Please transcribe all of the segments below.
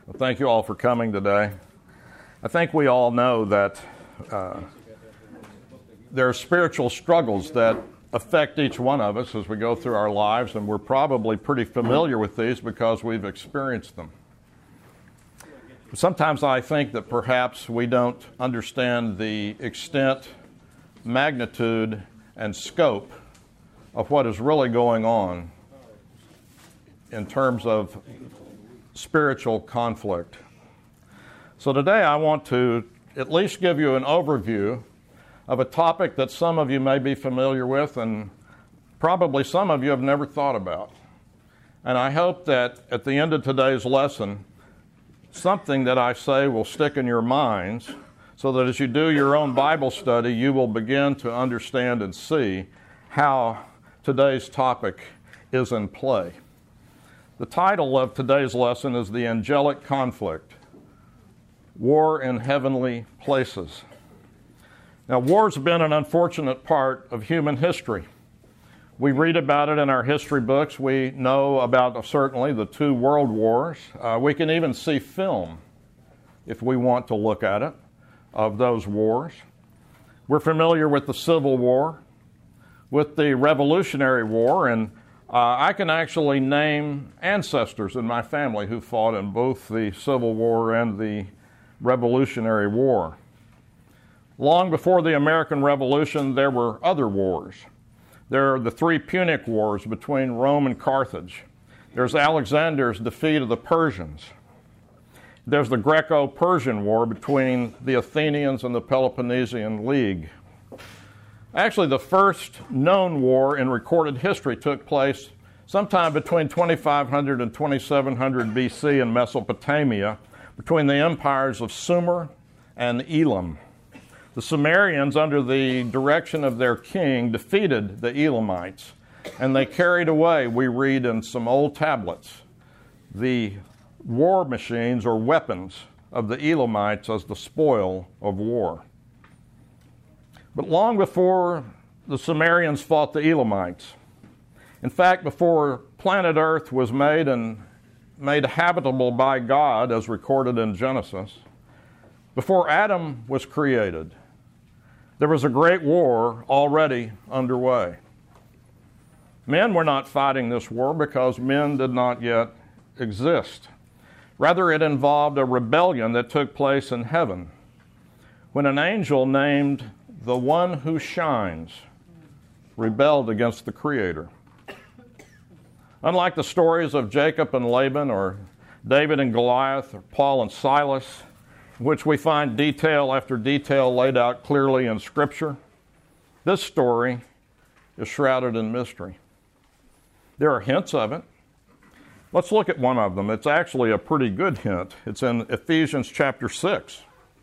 Well, thank you all for coming today. I think we all know that there are spiritual struggles that affect each one of us as we go through our lives, and we're probably pretty familiar with these because we've experienced them. Sometimes I think that perhaps we don't understand the extent, magnitude, and scope of what is really going on in terms of spiritual conflict. So today I want to at least give you an overview of a topic that some of you may be familiar with and probably some of you have never thought about. And I hope that at the end of today's lesson, something that I say will stick in your minds so that as you do your own Bible study, you will begin to understand and see how today's topic is in play. The title of today's lesson is The Angelic Conflict, War in Heavenly Places. Now, war's been an unfortunate part of human history. We read about it in our history books. We know about, certainly, the two world wars. We can even see film, if we want to look at it, of those wars. We're familiar with the Civil War, with the Revolutionary War, and I can actually name ancestors in my family who fought in both the Civil War and the Revolutionary War. Long before the American Revolution, there were other wars. There are the three Punic Wars between Rome and Carthage. There's Alexander's defeat of the Persians. There's the Greco-Persian War between the Athenians and the Peloponnesian League. Actually, the first known war in recorded history took place sometime between 2500 and 2700 BC in Mesopotamia between the empires of Sumer and Elam. The Sumerians, under the direction of their king, defeated the Elamites, and they carried away, we read in some old tablets, the war machines or weapons of the Elamites as the spoil of war. But long before the Sumerians fought the Elamites, in fact, before planet Earth was made and made habitable by God, as recorded in Genesis, before Adam was created, there was a great war already underway. Men were not fighting this war because men did not yet exist. Rather, it involved a rebellion that took place in heaven when an angel named the One Who Shines rebelled against the Creator. Unlike the stories of Jacob and Laban or David and Goliath or Paul and Silas, in which we find detail after detail laid out clearly in Scripture, this story is shrouded in mystery. There are hints of it. Let's look at one of them. It's actually a pretty good hint. It's in Ephesians chapter 6.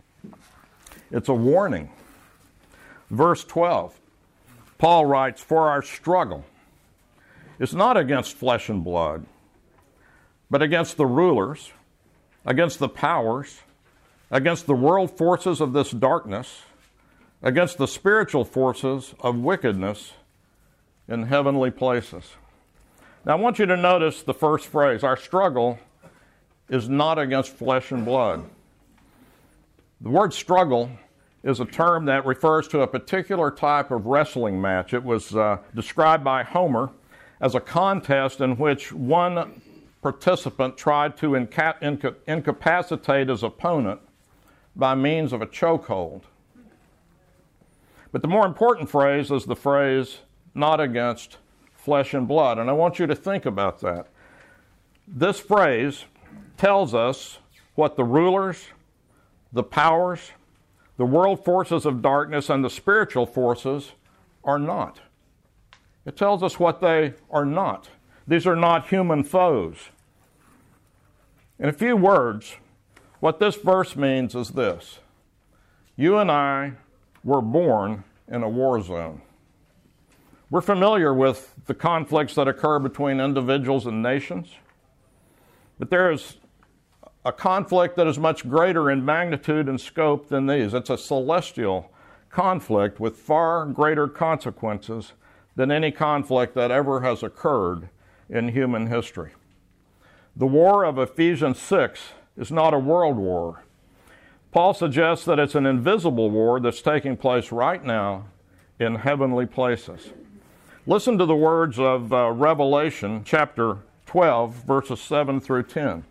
It's a warning. Verse 12, Paul writes, "For our struggle is not against flesh and blood, but against the rulers, against the powers, against the world forces of this darkness, against the spiritual forces of wickedness in heavenly places." Now I want you to notice the first phrase, our struggle is not against flesh and blood. The word struggle is a term that refers to a particular type of wrestling match. It was described by Homer as a contest in which one participant tried to incapacitate his opponent by means of a chokehold. But the more important phrase is the phrase, not against flesh and blood. And I want you to think about that. This phrase tells us what the rulers, the powers, the world forces of darkness, and the spiritual forces are not. It tells us what they are not. These are not human foes. In a few words, what this verse means is this. You and I were born in a war zone. We're familiar with the conflicts that occur between individuals and nations, but there is a conflict that is much greater in magnitude and scope than these. It's a celestial conflict with far greater consequences than any conflict that ever has occurred in human history. The war of Ephesians 6 is not a world war. Paul suggests that it's an invisible war that's taking place right now in heavenly places. Listen to the words of Revelation chapter 12, verses 7 through 10.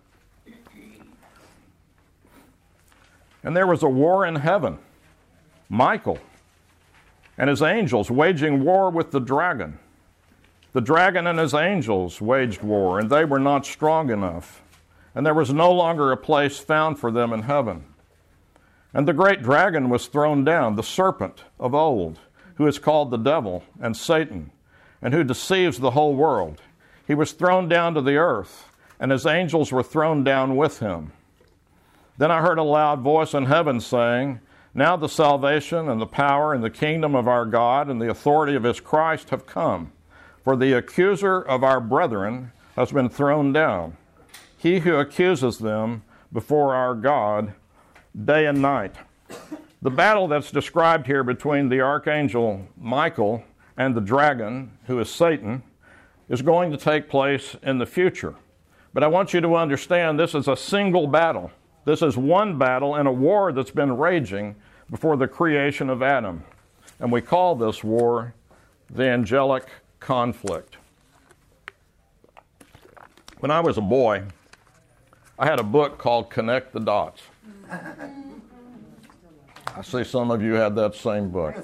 And there was a war in heaven. Michael and his angels waging war with the dragon. The dragon and his angels waged war, and they were not strong enough. And there was no longer a place found for them in heaven. And the great dragon was thrown down, the serpent of old, who is called the devil and Satan, and who deceives the whole world. He was thrown down to the earth, and his angels were thrown down with him. Then I heard a loud voice in heaven saying, Now the salvation and the power and the kingdom of our God and the authority of his Christ have come. For the accuser of our brethren has been thrown down, he who accuses them before our God day and night. The battle that's described here between the archangel Michael and the dragon, who is Satan, is going to take place in the future. But I want you to understand this is a single battle. This is one battle in a war that's been raging before the creation of Adam. And we call this war the angelic conflict. When I was a boy, I had a book called Connect the Dots. I see some of you had that same book.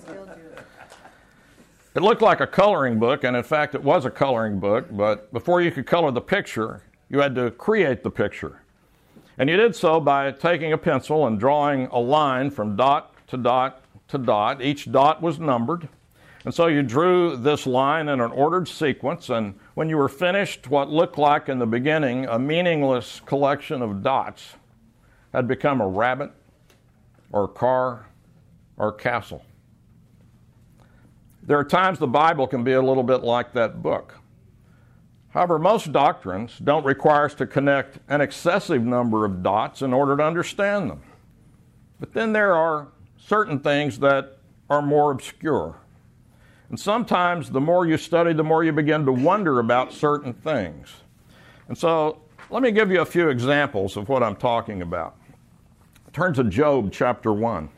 It looked like a coloring book, and in fact it was a coloring book, but before you could color the picture, you had to create the picture. And you did so by taking a pencil and drawing a line from dot to dot to dot. Each dot was numbered. And so you drew this line in an ordered sequence, and when you were finished, what looked like in the beginning a meaningless collection of dots had become a rabbit or a car or a castle. There are times the Bible can be a little bit like that book. However, most doctrines don't require us to connect an excessive number of dots in order to understand them. But then there are certain things that are more obscure. And sometimes the more you study, the more you begin to wonder about certain things. And so let me give you a few examples of what I'm talking about. Turn to Job chapter 1.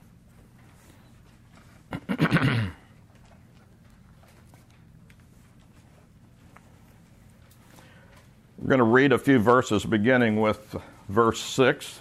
We're going to read a few verses beginning with verse 6.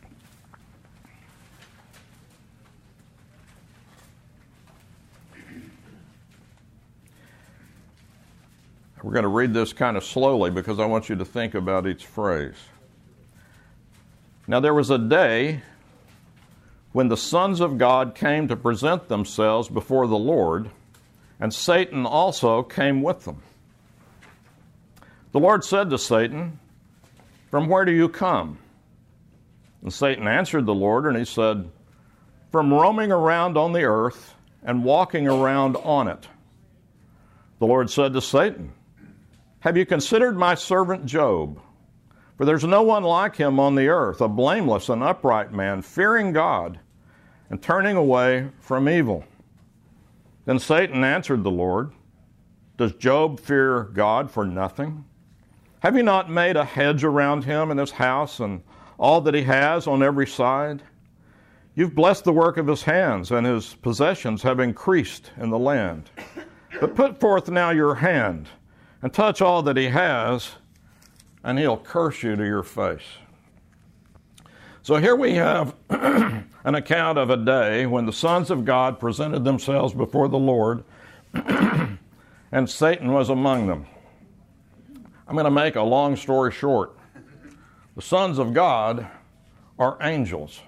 We're going to read this kind of slowly because I want you to think about each phrase. Now there was a day when the sons of God came to present themselves before the Lord, and Satan also came with them. The Lord said to Satan, "From where do you come?" And Satan answered the Lord, and he said, "From roaming around on the earth and walking around on it." The Lord said to Satan, "Have you considered my servant Job? For there's no one like him on the earth, a blameless and upright man, fearing God and turning away from evil." Then Satan answered the Lord, "Does Job fear God for nothing? Have you not made a hedge around him and his house and all that he has on every side? You've blessed the work of his hands, and his possessions have increased in the land. But put forth now your hand and touch all that he has, and he'll curse you to your face." So here we have an account of a day when the sons of God presented themselves before the Lord, and Satan was among them. I'm going to make a long story short. The sons of God are angels.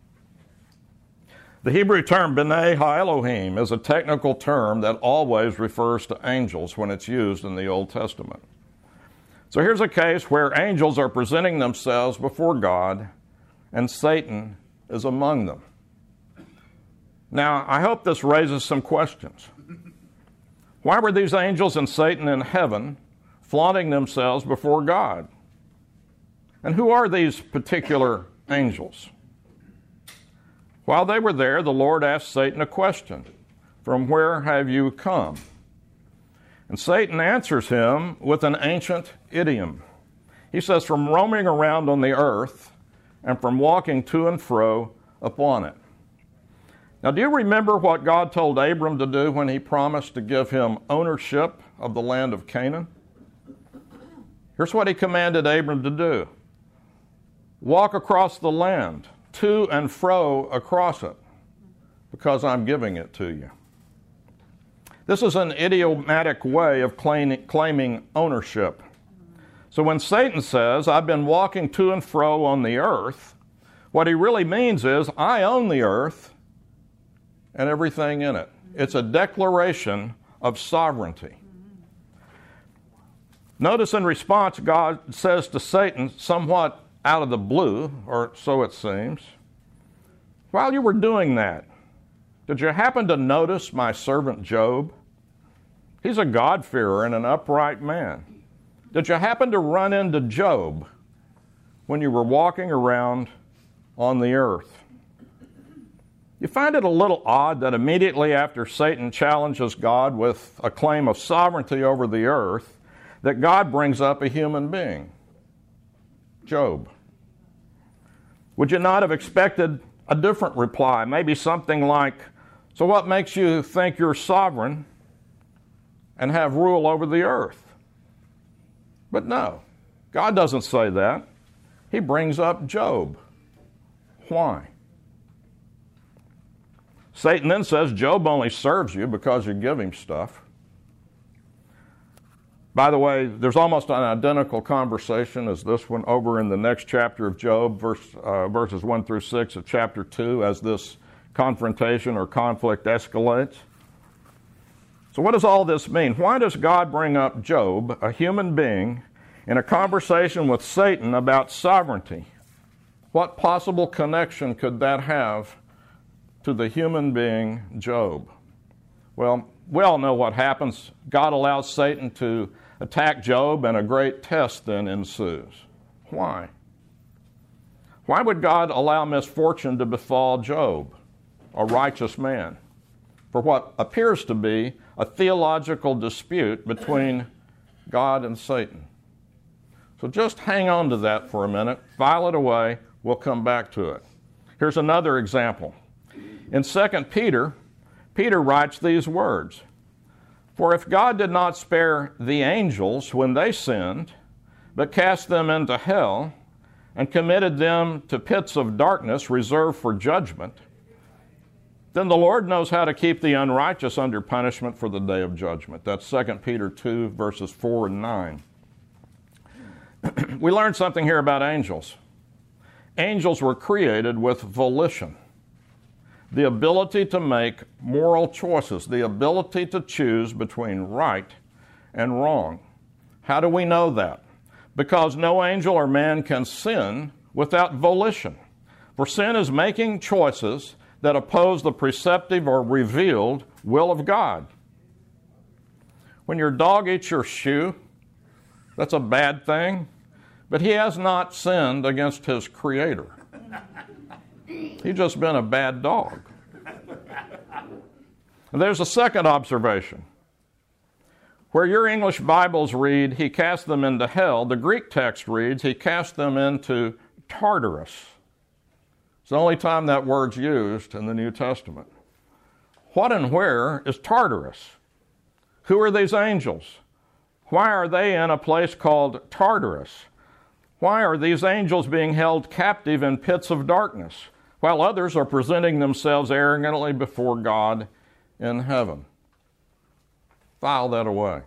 The Hebrew term B'nai HaElohim is a technical term that always refers to angels when it's used in the Old Testament. So here's a case where angels are presenting themselves before God, and Satan is among them. Now, I hope this raises some questions. Why were these angels and Satan in heaven flaunting themselves before God? And who are these particular angels? While they were there, the Lord asked Satan a question. "From where have you come?" And Satan answers him with an ancient idiom. He says, "From roaming around on the earth and from walking to and fro upon it. Now, do you remember what God told Abram to do when he promised to give him ownership of the land of Canaan? Here's what he commanded Abram to do. Walk across the land, to and fro across it, because I'm giving it to you. This is an idiomatic way of claiming ownership. So when Satan says, I've been walking to and fro on the earth, what he really means is, I own the earth and everything in it. It's a declaration of sovereignty. Notice in response, God says to Satan, somewhat out of the blue, or so it seems, while you were doing that, did you happen to notice my servant Job? He's a God-fearer and an upright man. Did you happen to run into Job when you were walking around on the earth? You find it a little odd that immediately after Satan challenges God with a claim of sovereignty over the earth, that God brings up a human being, Job. Would you not have expected a different reply? Maybe something like, so what makes you think you're sovereign and have rule over the earth? But no, God doesn't say that. He brings up Job. Why? Satan then says, Job only serves you because you give him stuff. By the way, there's almost an identical conversation as this one over in the next chapter of Job, verses 1 through 6 of chapter 2, as this confrontation or conflict escalates. So what does all this mean? Why does God bring up Job, a human being, in a conversation with Satan about sovereignty? What possible connection could that have to the human being Job? Well, we all know what happens. God allows Satan to attack Job, and a great test then ensues. Why? Why would God allow misfortune to befall Job, a righteous man, for what appears to be a theological dispute between God and Satan? So just hang on to that for a minute, file it away, we'll come back to it. Here's another example. In 2 Peter, Peter writes these words, For if God did not spare the angels when they sinned, but cast them into hell, and committed them to pits of darkness reserved for judgment, then the Lord knows how to keep the unrighteous under punishment for the day of judgment. That's 2 Peter 2, verses 4 and 9. We learned something here about angels. Angels were created with volition, the ability to make moral choices, the ability to choose between right and wrong. How do we know that? Because no angel or man can sin without volition. For sin is making choices that oppose the preceptive or revealed will of God. When your dog eats your shoe, that's a bad thing, but he has not sinned against his Creator. He's just been a bad dog. And there's a second observation. Where your English Bibles read, he cast them into hell, the Greek text reads, he cast them into Tartarus. It's the only time that word's used in the New Testament. What and where is Tartarus? Who are these angels? Why are they in a place called Tartarus? Why are these angels being held captive in pits of darkness, while others are presenting themselves arrogantly before God in heaven? File that away.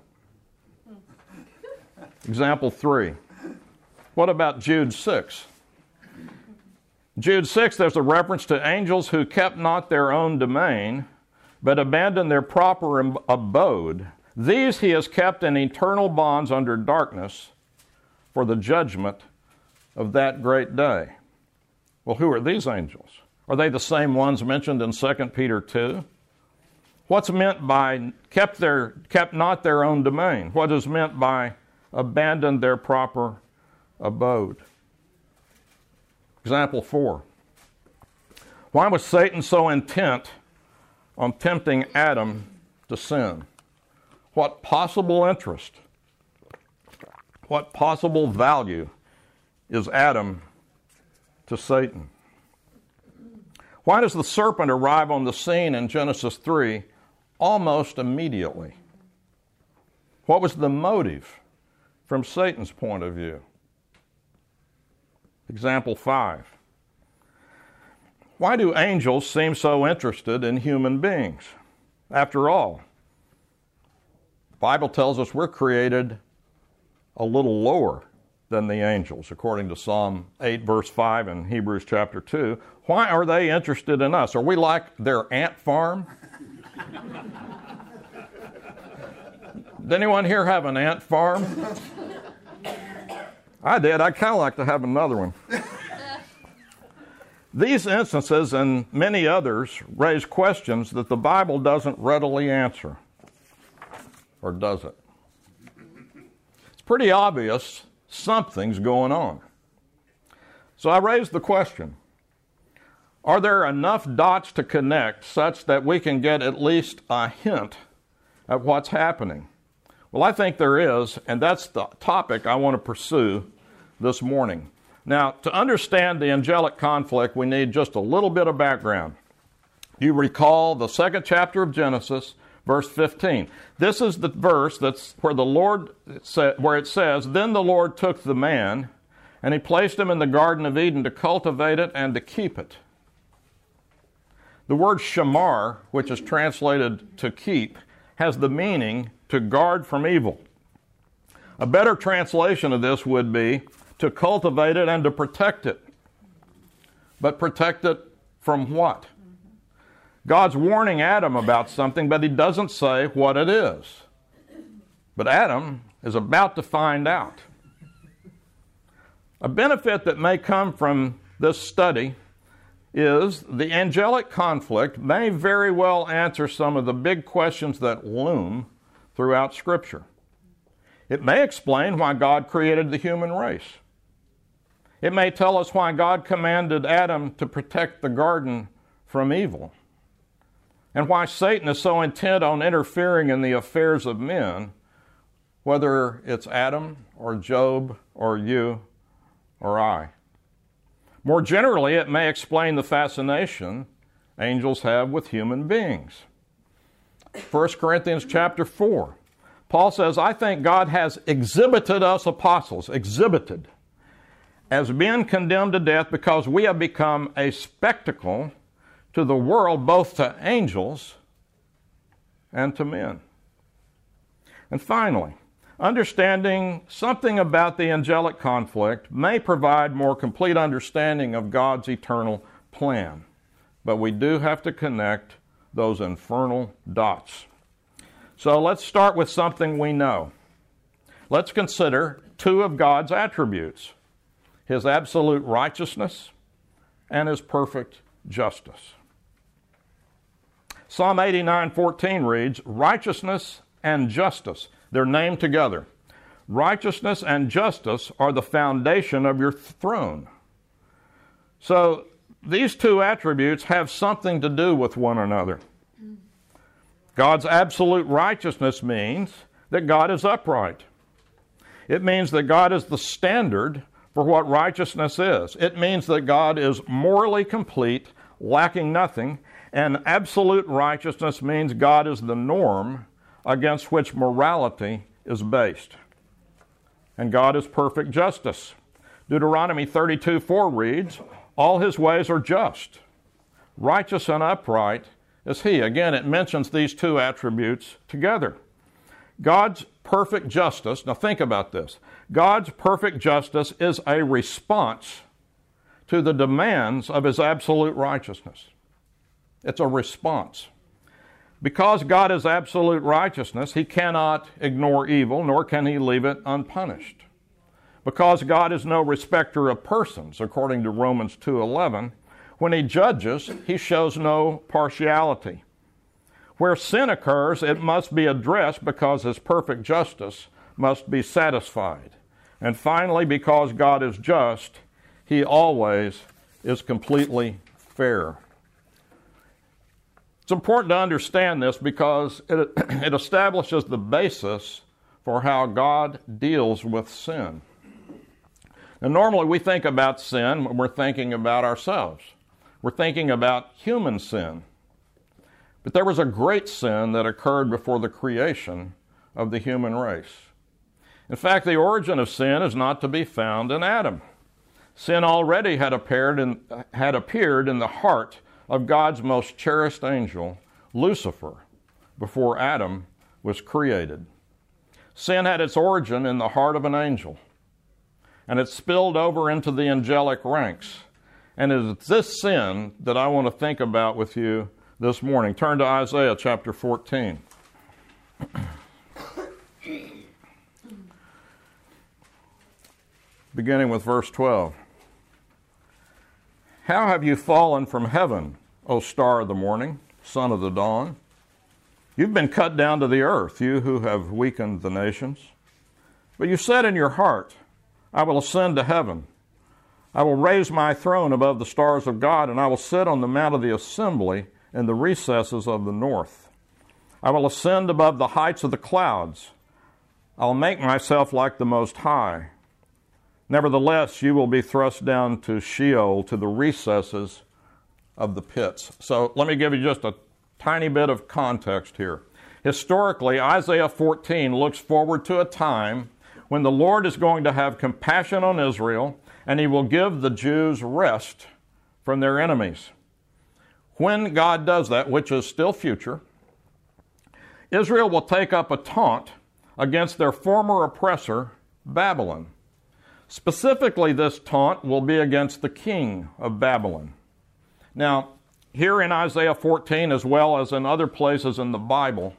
Example 3. What about Jude 6? Jude 6, there's a reference to angels who kept not their own domain, but abandoned their proper abode. These he has kept in eternal bonds under darkness for the judgment of that great day. Well, who are these angels? Are they the same ones mentioned in 2 Peter 2? What's meant by kept not their own domain? What is meant by abandoned their proper abode? Example 4. Why was Satan so intent on tempting Adam to sin? What possible interest, what possible value is Adam to Satan? Why does the serpent arrive on the scene in Genesis 3 almost immediately? What was the motive from Satan's point of view? Example 5. Why do angels seem so interested in human beings? After all, the Bible tells us we're created a little lower than the angels, according to Psalm 8, verse 5 and Hebrews chapter 2. Why are they interested in us? Are we like their ant farm? Did anyone here have an ant farm? I did. I'd kind of like to have another one. These instances and many others raise questions that the Bible doesn't readily answer. Or does it? It's pretty obvious something's going on. So I raised the question, are there enough dots to connect such that we can get at least a hint at what's happening? Well, I think there is, and that's the topic I want to pursue this morning. Now, to understand the angelic conflict, we need just a little bit of background. You recall the second chapter of Genesis, verse 15. This is the verse that's where where it says, "Then the Lord took the man, and he placed him in the Garden of Eden to cultivate it and to keep it." The word shamar, which is translated to keep, has the meaning to guard from evil. A better translation of this would be to cultivate it and to protect it. But protect it from what? God's warning Adam about something, but he doesn't say what it is. But Adam is about to find out. A benefit that may come from this study is the angelic conflict may very well answer some of the big questions that loom throughout Scripture. It may explain why God created the human race. It may tell us why God commanded Adam to protect the garden from evil, and why Satan is so intent on interfering in the affairs of men, whether it's Adam or Job or you or I. More generally, it may explain the fascination angels have with human beings. 1 Corinthians chapter 4, Paul says, "I think God has exhibited us apostles," exhibited, "as being condemned to death because we have become a spectacle to the world, both to angels and to men." And finally, understanding something about the angelic conflict may provide more complete understanding of God's eternal plan. But we do have to connect those infernal dots. So let's start with something we know. Let's consider two of God's attributes: His absolute righteousness and His perfect justice. Psalm 89:14 reads, "Righteousness and justice," they're named together. "Righteousness and justice are the foundation of your throne." So these two attributes have something to do with one another. God's absolute righteousness means that God is upright. It means that God is the standard for what righteousness is. It means that God is morally complete, lacking nothing, and absolute righteousness means God is the norm against which morality is based. And God is perfect justice. Deuteronomy 32:4 reads, "All His ways are just. Righteous and upright is He." Again, it mentions these two attributes together. God's perfect justice, now think about this. God's perfect justice is a response to the demands of His absolute righteousness. It's a response. Because God is absolute righteousness, He cannot ignore evil, nor can He leave it unpunished. Because God is no respecter of persons, according to Romans 2:11, when He judges, He shows no partiality. Where sin occurs, it must be addressed because His perfect justice must be satisfied. And finally, because God is just, He always is completely fair. It's important to understand this because it establishes the basis for how God deals with sin. Now, normally we think about sin when we're thinking about ourselves. We're thinking about human sin. But there was a great sin that occurred before the creation of the human race. In fact, the origin of sin is not to be found in Adam. Sin already had appeared in the heart of God's most cherished angel, Lucifer, before Adam was created. Sin had its origin in the heart of an angel, and it spilled over into the angelic ranks. And it's this sin that I want to think about with you this morning. Turn to Isaiah chapter 14. Beginning with verse 12. How have you fallen from heaven, O star of the morning, son of the dawn? You've been cut down to the earth, you who have weakened the nations. But you said in your heart, I will ascend to heaven. I will raise my throne above the stars of God, and I will sit on the mount of the assembly in the recesses of the north. I will ascend above the heights of the clouds. I will make myself like the Most High. Nevertheless, you will be thrust down to Sheol, to the recesses of the pits. So let me give you just a tiny bit of context here. Historically, Isaiah 14 looks forward to a time when the Lord is going to have compassion on Israel, and he will give the Jews rest from their enemies. When God does that, which is still future, Israel will take up a taunt against their former oppressor, Babylon. Specifically, this taunt will be against the king of Babylon. Now, here in Isaiah 14, as well as in other places in the Bible,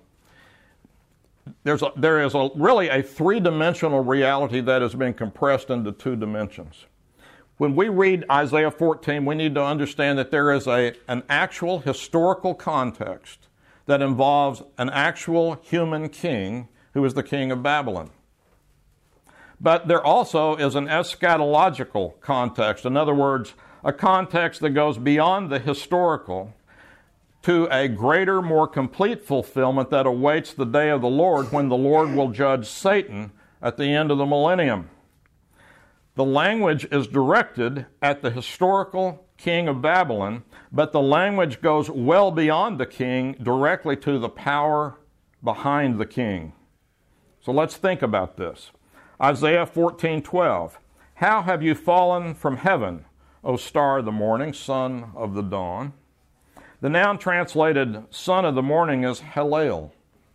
there is really a three-dimensional reality that has been compressed into two dimensions. When we read Isaiah 14, we need to understand that there is an actual historical context that involves an actual human king who is the king of Babylon. But there also is an eschatological context. In other words, a context that goes beyond the historical to a greater, more complete fulfillment that awaits the day of the Lord, when the Lord will judge Satan at the end of the millennium. The language is directed at the historical king of Babylon, but the language goes well beyond the king, directly to the power behind the king. So let's think about this. Isaiah 14:12. How have you fallen from heaven, O star of the morning, son of the dawn? The noun translated son of the morning is Hallel.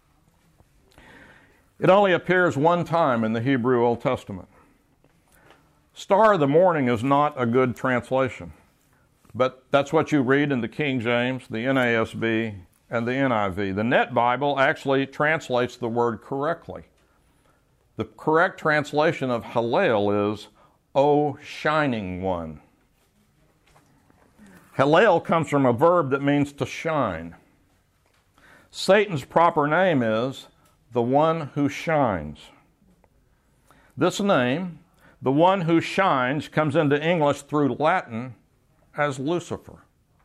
It only appears one time in the Hebrew Old Testament. Star of the morning is not a good translation, but that's what you read in the King James, the NASB, and the NIV. The Net Bible actually translates the word correctly. The correct translation of Hallel is, O shining one. Hallel comes from a verb that means to shine. Satan's proper name is the one who shines. This name, the one who shines, comes into English through Latin as Lucifer.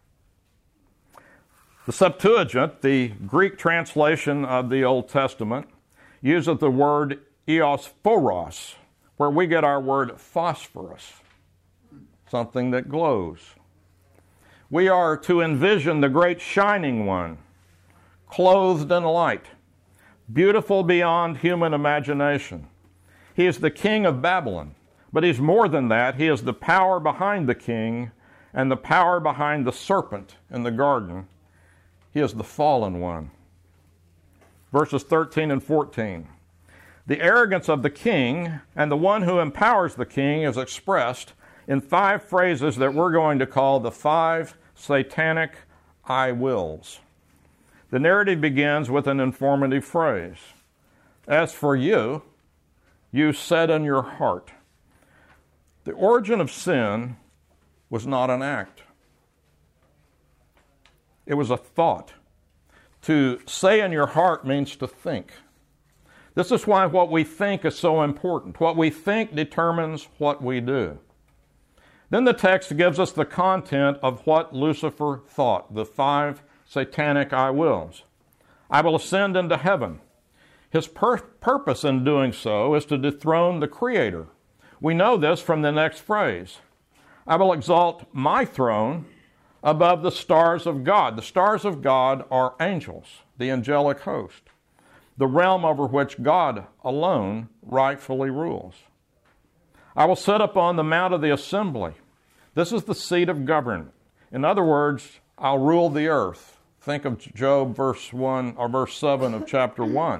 The Septuagint, the Greek translation of the Old Testament, uses the word eosphoros, where we get our word phosphorus, something that glows. We are to envision the great shining one, clothed in light, beautiful beyond human imagination. He is the king of Babylon, but he's more than that. He is the power behind the king and the power behind the serpent in the garden. He is the fallen one. Verses 13 and 14. The arrogance of the king and the one who empowers the king is expressed in 5 phrases that we're going to call the 5 satanic I wills. The narrative begins with an informative phrase. As for you, you said in your heart. The origin of sin was not an act. It was a thought. To say in your heart means to think. This is why what we think is so important. What we think determines what we do. Then the text gives us the content of what Lucifer thought, the 5 satanic I wills. I will ascend into heaven. His purpose in doing so is to dethrone the Creator, We know this from the next phrase. I will exalt my throne above the stars of God. The stars of God are angels, the angelic host, the realm over which God alone rightfully rules. I will sit upon the mount of the assembly. This is the seat of government. In other words, I'll rule the earth. Think of Job verse 1 or verse 7 of chapter 1.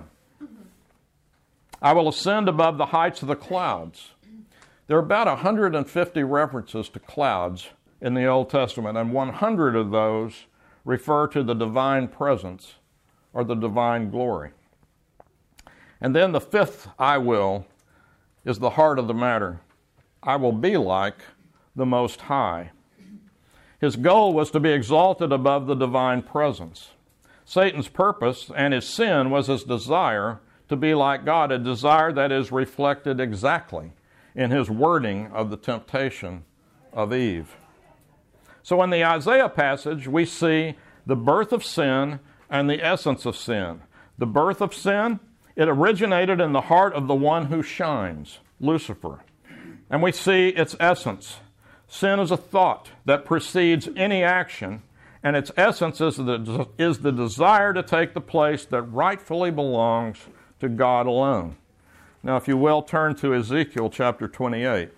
I will ascend above the heights of the clouds. There are about 150 references to clouds in the Old Testament, and 100 of those refer to the divine presence or the divine glory. And then the fifth I will is the heart of the matter. I will be like the Most High. His goal was to be exalted above the divine presence. Satan's purpose and his sin was his desire to be like God, a desire that is reflected exactly in his wording of the temptation of Eve. So in the Isaiah passage, we see the birth of sin and the essence of sin. The birth of sin, it originated in the heart of the one who shines, Lucifer. And we see its essence. Sin is a thought that precedes any action, and its essence is the desire to take the place that rightfully belongs to God alone. Now, if you will, turn to Ezekiel chapter 28.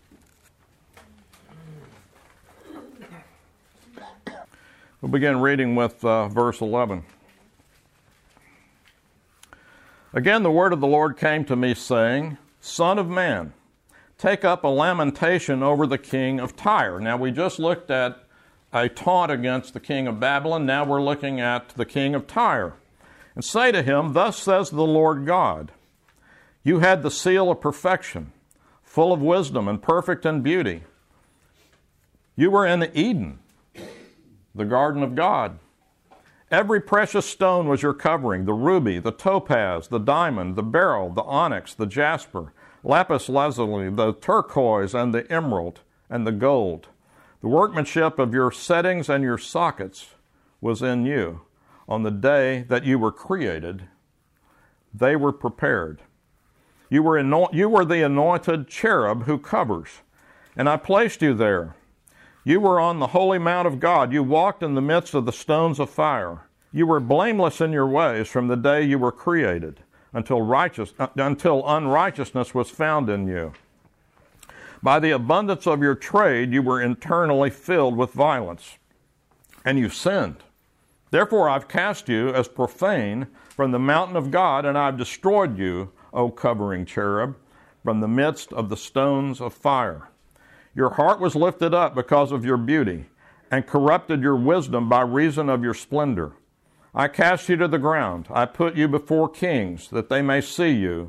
We'll begin reading with verse 11. Again, the word of the Lord came to me, saying, Son of man, take up a lamentation over the king of Tyre. Now, we just looked at a taunt against the king of Babylon. Now we're looking at the king of Tyre. And say to him, Thus says the Lord God, You had the seal of perfection, full of wisdom and perfect in beauty. You were in Eden, the garden of God. Every precious stone was your covering, the ruby, the topaz, the diamond, the beryl, the onyx, the jasper, lapis lazuli, the turquoise, and the emerald, and the gold. The workmanship of your settings and your sockets was in you. On the day that you were created, they were prepared. You were the anointed cherub who covers, and I placed you there. You were on the holy mount of God. You walked in the midst of the stones of fire. You were blameless in your ways from the day you were created until unrighteousness was found in you. By the abundance of your trade, you were internally filled with violence, and you sinned. Therefore, I've cast you as profane from the mountain of God, and I've destroyed you, O covering cherub, from the midst of the stones of fire. Your heart was lifted up because of your beauty, and corrupted your wisdom by reason of your splendor. I cast you to the ground. I put you before kings, that they may see you.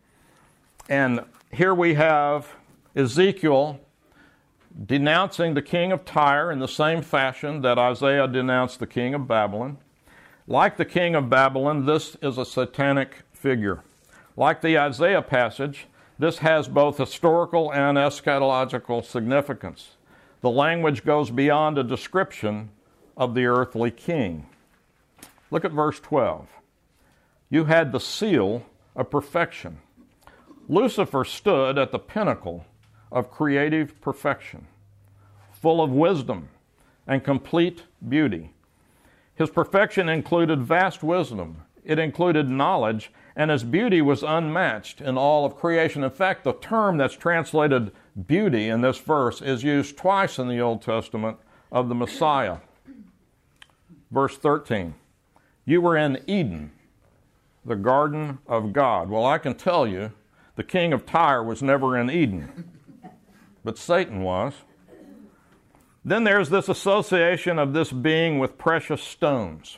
And here we have Ezekiel denouncing the king of Tyre in the same fashion that Isaiah denounced the king of Babylon. Like the king of Babylon, this is a satanic figure. Like the Isaiah passage, this has both historical and eschatological significance. The language goes beyond a description of the earthly king. Look at verse 12. You had the seal of perfection. Lucifer stood at the pinnacle of creative perfection, full of wisdom and complete beauty. His perfection included vast wisdom. It included knowledge, and his beauty was unmatched in all of creation. In fact, the term that's translated beauty in this verse is used twice in the Old Testament of the Messiah. Verse 13, you were in Eden, the garden of God. Well, I can tell you, the king of Tyre was never in Eden, but Satan was. Then there's this association of this being with precious stones.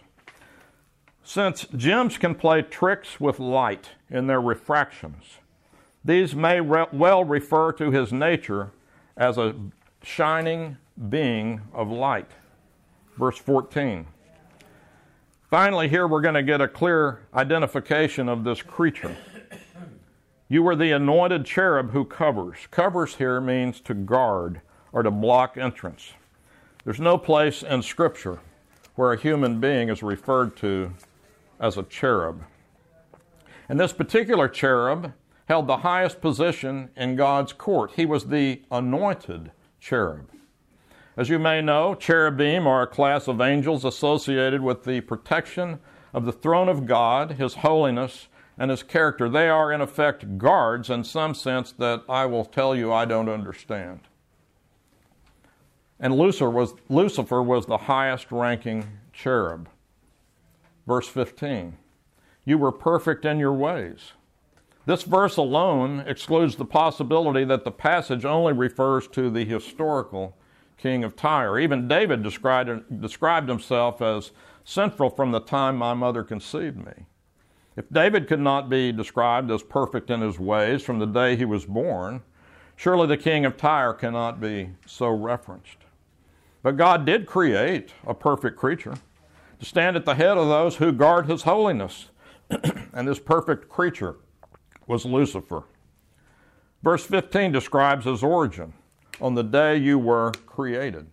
Since gems can play tricks with light in their refractions, these may well refer to his nature as a shining being of light. Verse 14. Finally, here we're going to get a clear identification of this creature. You were the anointed cherub who covers. Covers here means to guard or to block entrance. There's no place in Scripture where a human being is referred to as a cherub. And this particular cherub held the highest position in God's court. He was the anointed cherub. As you may know, cherubim are a class of angels associated with the protection of the throne of God, His holiness, and His character. They are, in effect, guards in some sense that I will tell you I don't understand. And Lucifer was the highest-ranking cherub. Verse 15, you were perfect in your ways. This verse alone excludes the possibility that the passage only refers to the historical king of Tyre. Even David described himself as sinful from the time my mother conceived me. If David could not be described as perfect in his ways from the day he was born, surely the king of Tyre cannot be so referenced. But God did create a perfect creature to stand at the head of those who guard His holiness. And this perfect creature was Lucifer. Verse 15 describes his origin. On the day you were created.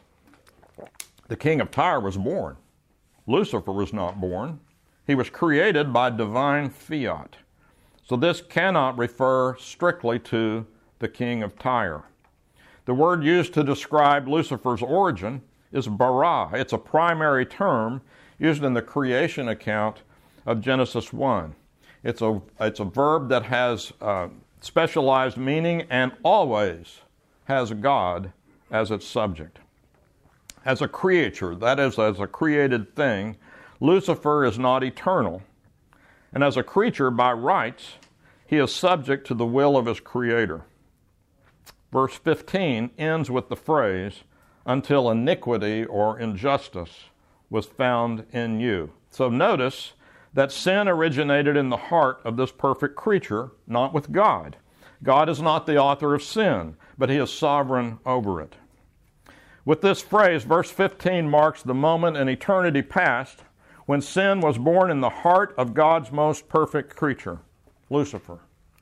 The king of Tyre was born. Lucifer was not born. He was created by divine fiat. So this cannot refer strictly to the king of Tyre. The word used to describe Lucifer's origin is bara. It's a primary term used in the creation account of Genesis 1. It's a verb that has specialized meaning and always has God as its subject. As a creature, that is, as a created thing, Lucifer is not eternal. And as a creature, by rights, he is subject to the will of his Creator. Verse 15 ends with the phrase, until iniquity or injustice was found in you. So notice that sin originated in the heart of this perfect creature, not with God. God is not the author of sin, but He is sovereign over it. With this phrase, verse 15 marks the moment in eternity past when sin was born in the heart of God's most perfect creature, Lucifer.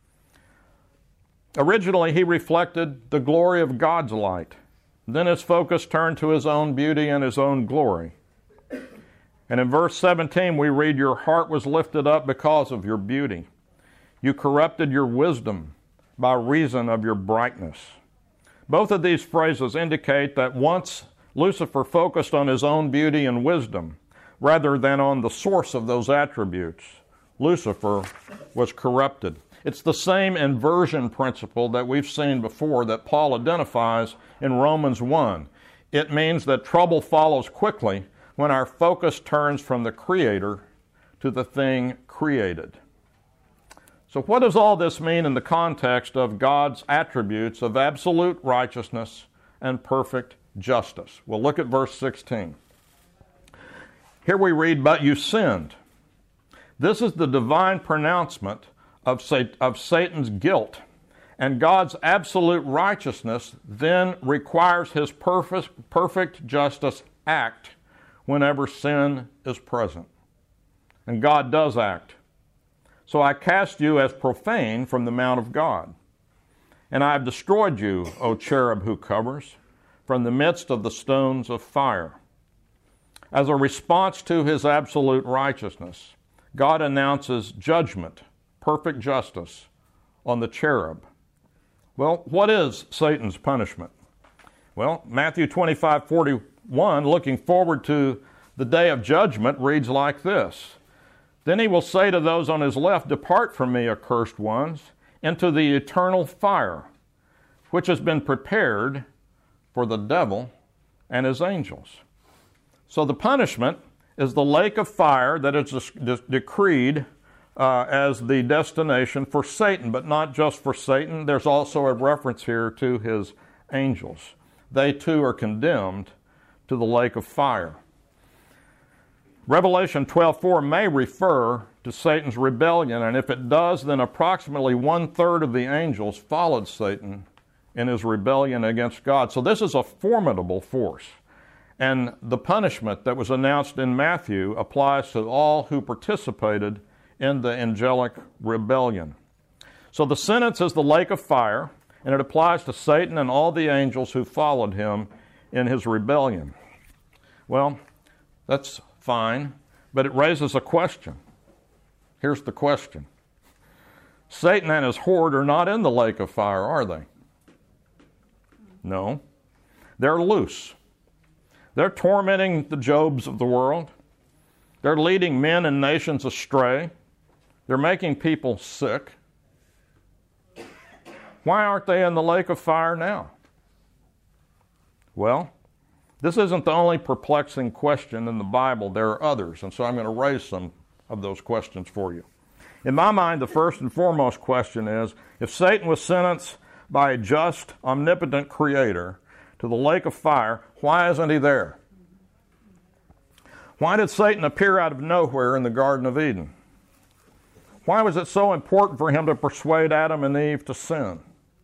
Originally, he reflected the glory of God's light. Then his focus turned to his own beauty and his own glory. And in verse 17, we read, your heart was lifted up because of your beauty. You corrupted your wisdom by reason of your brightness. Both of these phrases indicate that once Lucifer focused on his own beauty and wisdom rather than on the source of those attributes, Lucifer was corrupted. It's the same inversion principle that we've seen before that Paul identifies in Romans 1. It means that trouble follows quickly when our focus turns from the Creator to the thing created. So what does all this mean in the context of God's attributes of absolute righteousness and perfect justice? Well, look at verse 16. Here we read, but you sinned. This is the divine pronouncement of Satan's guilt. And God's absolute righteousness then requires His perfect justice act whenever sin is present. And God does act. So I cast you as profane from the mount of God. And I have destroyed you, O cherub who covers, from the midst of the stones of fire. As a response to His absolute righteousness, God announces judgment, perfect justice, on the cherub. Well, what is Satan's punishment? Well, Matthew 25:41, looking forward to the day of judgment, reads like this. Then He will say to those on His left, depart from me, accursed ones, into the eternal fire, which has been prepared for the devil and his angels. So the punishment is the lake of fire that is decreed as the destination for Satan, but not just for Satan. There's also a reference here to his angels. They too are condemned to the lake of fire. Revelation 12:4 may refer to Satan's rebellion, and if it does, then approximately 1/3 of the angels followed Satan in his rebellion against God. So this is a formidable force. And the punishment that was announced in Matthew applies to all who participated in the angelic rebellion. So the sentence is the lake of fire, and it applies to Satan and all the angels who followed him in his rebellion. Well, that's fine, but it raises a question. Here's the question. Satan and his horde are not in the lake of fire, are they? No. They're loose. They're tormenting the Jobs of the world. They're leading men and nations astray. They're making people sick. Why aren't they in the lake of fire now? Well, this isn't the only perplexing question in the Bible. There are others, and so I'm going to raise some of those questions for you. In my mind, the first and foremost question is, if Satan was sentenced by a just, omnipotent creator to the lake of fire, why isn't he there? Why did Satan appear out of nowhere in the Garden of Eden? Why was it so important for him to persuade Adam and Eve to sin?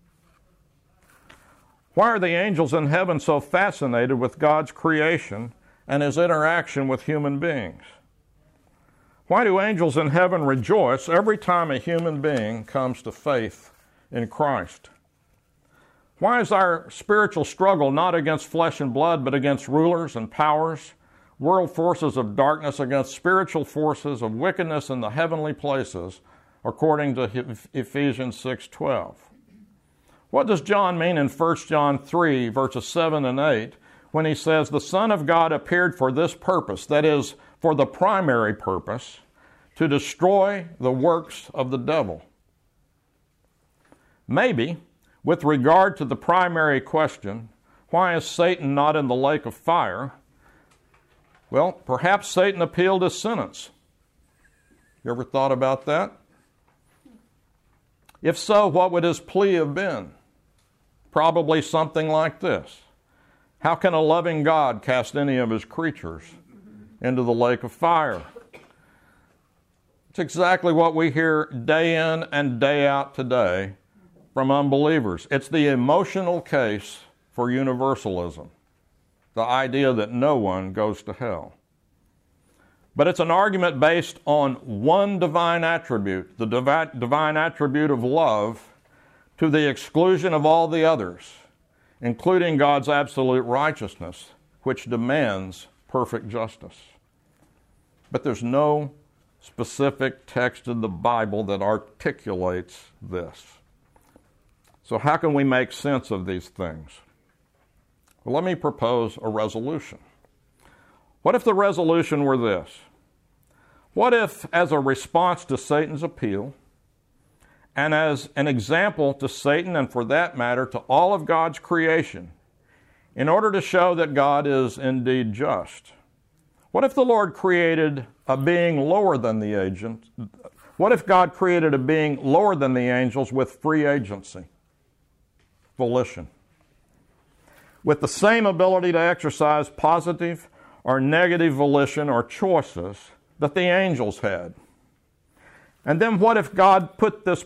Why are the angels in heaven so fascinated with God's creation and his interaction with human beings? Why do angels in heaven rejoice every time a human being comes to faith in Christ? Why is our spiritual struggle not against flesh and blood, but against rulers and powers, world forces of darkness, against spiritual forces of wickedness in the heavenly places, according to Ephesians 6:12? What does John mean in 1 John 3, verses 7 and 8, when he says, the Son of God appeared for this purpose, that is, for the primary purpose, to destroy the works of the devil? Maybe, with regard to the primary question, why is Satan not in the lake of fire? Well, perhaps Satan appealed his sentence. You ever thought about that? If so, what would his plea have been? Probably something like this: how can a loving God cast any of his creatures into the lake of fire? It's exactly what we hear day in and day out today from unbelievers. It's the emotional case for universalism, the idea that no one goes to hell. But it's an argument based on one divine attribute, the divine attribute of love, to the exclusion of all the others, including God's absolute righteousness, which demands perfect justice. But there's no specific text in the Bible that articulates this. So how can we make sense of these things? Well, let me propose a resolution. What if the resolution were this? What if, as a response to Satan's appeal, and as an example to Satan, and for that matter to all of God's creation, in order to show that God is indeed just, what if the Lord created a being lower than the agent? What if God created a being lower than the angels with free agency, volition, with the same ability to exercise positive or negative volition or choices that the angels had? And then what if God put this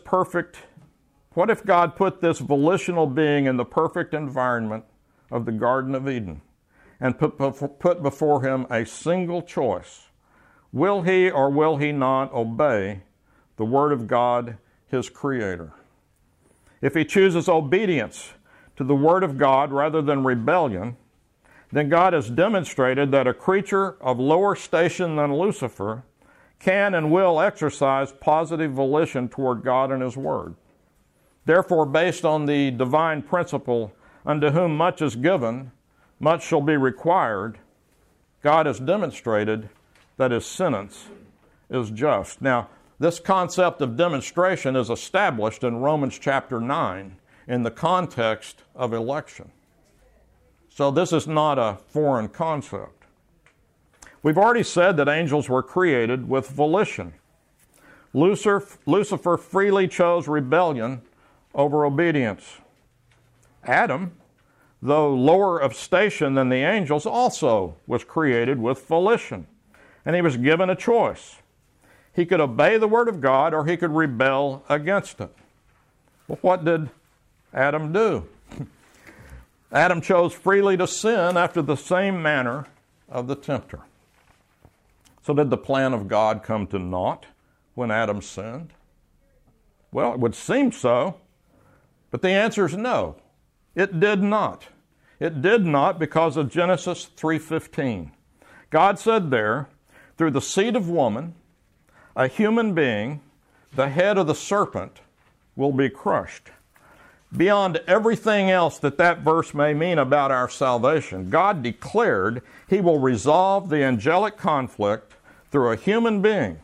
volitional being in the perfect environment of the Garden of Eden and put before him a single choice? Will he or will he not obey the Word of God, his Creator? If he chooses obedience to the Word of God rather than rebellion, then God has demonstrated that a creature of lower station than Lucifer can and will exercise positive volition toward God and his Word. Therefore, based on the divine principle, unto whom much is given, much shall be required, God has demonstrated that his sentence is just. Now, this concept of demonstration is established in Romans chapter 9 in the context of election. So this is not a foreign concept. We've already said that angels were created with volition. Lucifer freely chose rebellion over obedience. Adam, though lower of station than the angels, also was created with volition, and he was given a choice. He could obey the Word of God or he could rebel against it. Well, what did Adam do? Adam chose freely to sin after the same manner of the tempter. So did the plan of God come to naught when Adam sinned? Well, it would seem so, but the answer is no. It did not. It did not because of Genesis 3:15. God said there, through the seed of woman, a human being, the head of the serpent, will be crushed. Beyond everything else that verse may mean about our salvation, God declared He will resolve the angelic conflict through a human being,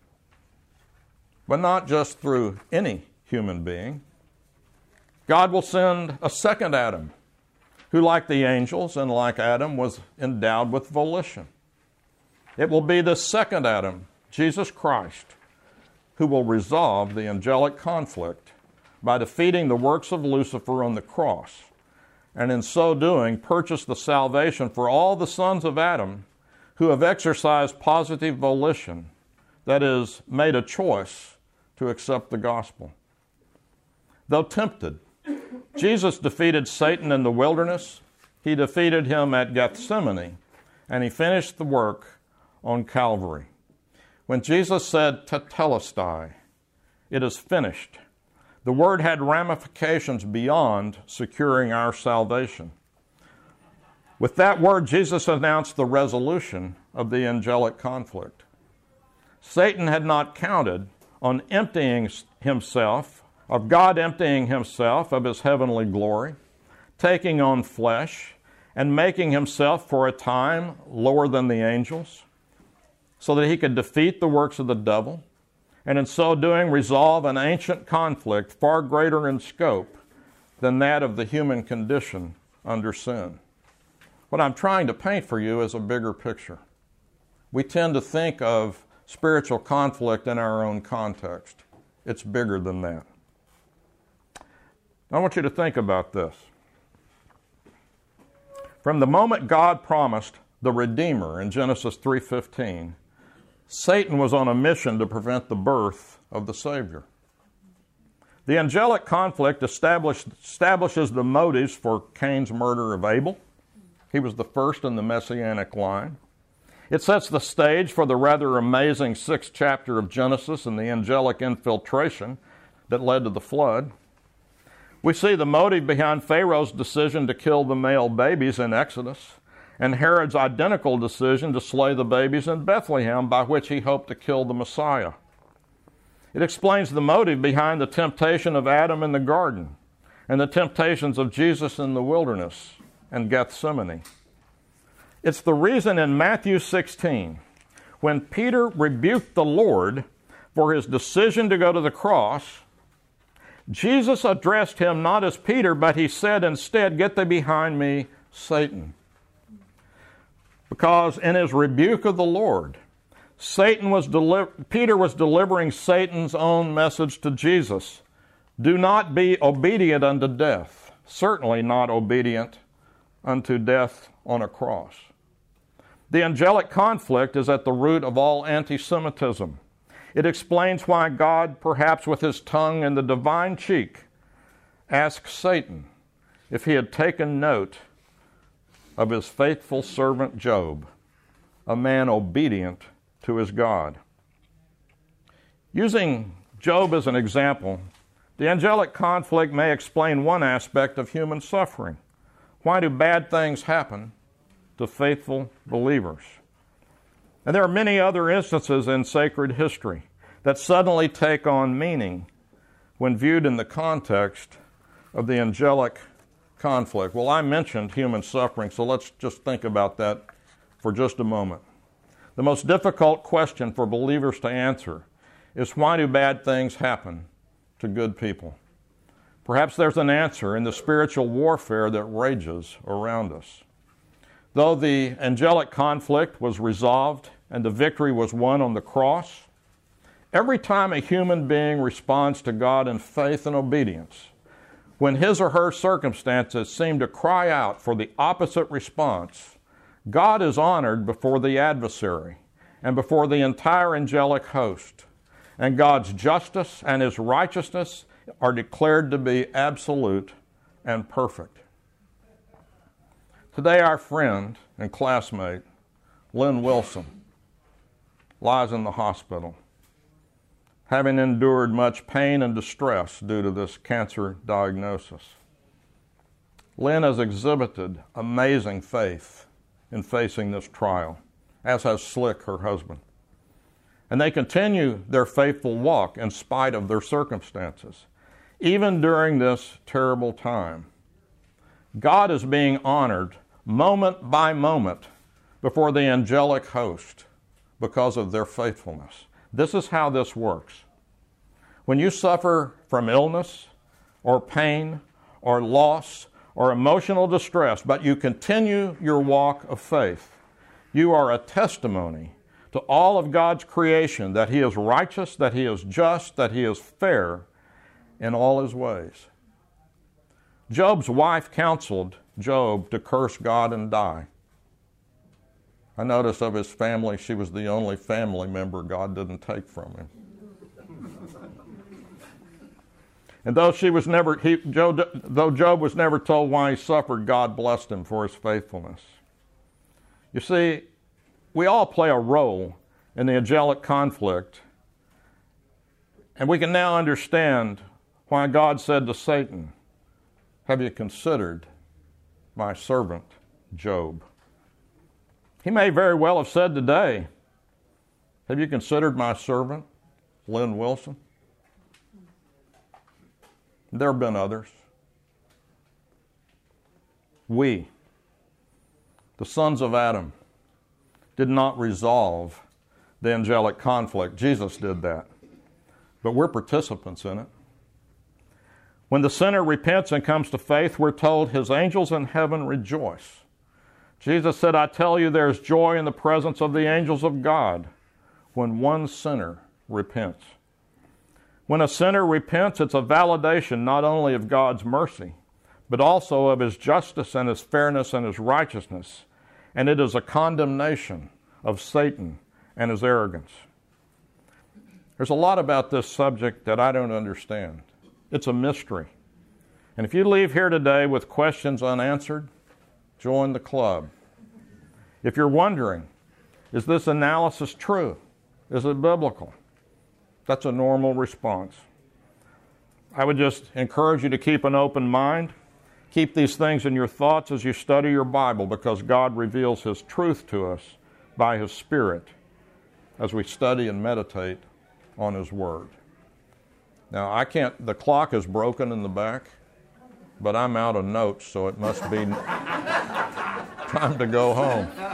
but not just through any human being. God will send a second Adam, who, like the angels and like Adam, was endowed with volition. It will be the second Adam, Jesus Christ, who will resolve the angelic conflict by defeating the works of Lucifer on the cross, and in so doing purchase the salvation for all the sons of Adam who have exercised positive volition, that is, made a choice to accept the gospel. Though tempted, Jesus defeated Satan in the wilderness. He defeated him at Gethsemane, and He finished the work on Calvary. When Jesus said, "Tetelestai," it is finished, the word had ramifications beyond securing our salvation. With that word, Jesus announced the resolution of the angelic conflict. Satan had not counted on emptying himself, of God emptying Himself of His heavenly glory, taking on flesh, and making Himself for a time lower than the angels, so that He could defeat the works of the devil, and in so doing resolve an ancient conflict far greater in scope than that of the human condition under sin. What I'm trying to paint for you is a bigger picture. We tend to think of spiritual conflict in our own context. It's bigger than that. I want you to think about this. From the moment God promised the Redeemer in Genesis 3:15, Satan was on a mission to prevent the birth of the Savior. The angelic conflict establishes the motives for Cain's murder of Abel. He was the first in the messianic line. It sets the stage for the rather amazing 6th chapter of Genesis and the angelic infiltration that led to the flood. We see the motive behind Pharaoh's decision to kill the male babies in Exodus, and Herod's identical decision to slay the babies in Bethlehem, by which he hoped to kill the Messiah. It explains the motive behind the temptation of Adam in the garden and the temptations of Jesus in the wilderness and Gethsemane. It's the reason in Matthew 16, when Peter rebuked the Lord for his decision to go to the cross, Jesus addressed him not as Peter, but He said instead, "Get thee behind me, Satan." Because in his rebuke of the Lord, Peter was delivering Satan's own message to Jesus. Do not be obedient unto death, certainly not obedient unto death on a cross. The angelic conflict is at the root of all anti-Semitism. It explains why God, perhaps with His tongue in the divine cheek, asked Satan if he had taken note of his faithful servant Job, a man obedient to his God. Using Job as an example, the angelic conflict may explain one aspect of human suffering. Why do bad things happen to faithful believers? And there are many other instances in sacred history that suddenly take on meaning when viewed in the context of the angelic conflict. Well, I mentioned human suffering, so let's just think about that for just a moment. The most difficult question for believers to answer is, why do bad things happen to good people? Perhaps there's an answer in the spiritual warfare that rages around us. Though the angelic conflict was resolved and the victory was won on the cross, every time a human being responds to God in faith and obedience, when his or her circumstances seem to cry out for the opposite response, God is honored before the adversary and before the entire angelic host, and God's justice and His righteousness are declared to be absolute and perfect. Today, our friend and classmate, Lynn Wilson, lies in the hospital, having endured much pain and distress due to this cancer diagnosis. Lynn has exhibited amazing faith in facing this trial, as has Slick, her husband. And they continue their faithful walk in spite of their circumstances. even during this terrible time. God is being honored moment by moment before the angelic host because of their faithfulness. This is how this works. When you suffer from illness or pain or loss or emotional distress, but you continue your walk of faith, you are a testimony to all of God's creation that He is righteous, that He is just, that He is fair in all His ways. Job's wife counseled Job to curse God and die. I noticed of his family, she was the only family member God didn't take from him. And though Job was never told why he suffered, God blessed him for his faithfulness. You see, we all play a role in the angelic conflict, and we can now understand why God said to Satan, "Have you considered my servant Job?" He may very well have said today, "Have you considered my servant Lynn Wilson?" There have been others. We, the sons of Adam, did not resolve the angelic conflict. Jesus did that. But we're participants in it. When the sinner repents and comes to faith, we're told his angels in heaven rejoice. Jesus said, "I tell you, there's joy in the presence of the angels of God when one sinner repents." When a sinner repents, it's a validation not only of God's mercy, but also of His justice and His fairness and His righteousness. And it is a condemnation of Satan and his arrogance. There's a lot about this subject that I don't understand. It's a mystery. And if you leave here today with questions unanswered, join the club. If you're wondering, is this analysis true? Is it biblical? That's a normal response. I would just encourage you to keep an open mind. Keep these things in your thoughts as you study your Bible, because God reveals His truth to us by His Spirit as we study and meditate on His Word. Now, the clock is broken in the back, but I'm out of notes, so it must be time to go home.